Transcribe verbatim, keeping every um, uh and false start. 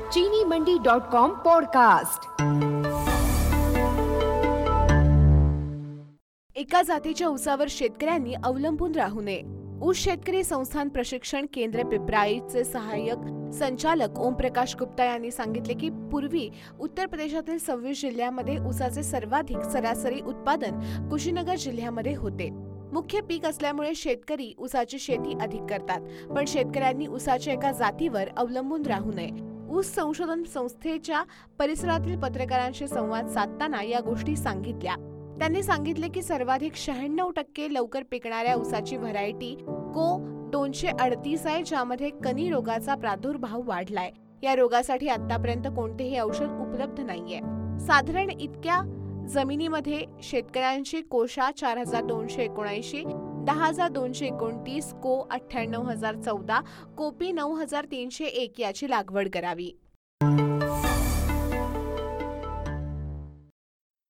चीनी मंडी dot com podcast. एका जातीच्या ऊसावर शेतकऱ्यांनी अवलंबून राहू नये। ऊस शेतकरी संस्थान प्रशिक्षण केंद्र पिपराईचे सहाय्यक संचालक ओमप्रकाश गुप्ता यांनी सांगितले की पूर्वी उत्तर प्रदेशातील सव्वीस जिल्ह्यांमध्ये ऊसाचे सर्वाधिक सरासरी उत्पादन कुशीनगर जिल्ह्यामध्ये होते। मुख्य पीक असल्यामुळे शेतकरी ऊसाची शेती अधिक करतात, पण शेतकऱ्यांनी ऊसाच्या एका जातीवर अवलंबून राहू नये। ऊस संशोधन संस्थेच्या परिसरातील पत्रकारांशी संवाद साधताना या गोष्टी सांगितल्या। त्यांनी सांगितले की सर्वाधिक शहाण्णव टक्के लवकर पिकणाऱ्या ऊसाची व्हरायटी को दोनशे अडतीस आहे, ज्यामध्ये कणी रोगाचा प्रादुर्भाव वाढलाय। या रोगासाठी आतापर्यंत कोणतेही औषध उपलब्ध नाहीये। साधारण इतक्या जमिनीमध्ये शेतकऱ्यांची कोशा चार हजार दोनशे एकोणऐंशी, दहा हजार दोनशे एकोणतीस, को अठ्ठ्याण्णव हजार चौदा, कोपी नऊ हजार तीनशे एक याची लागवड करावी।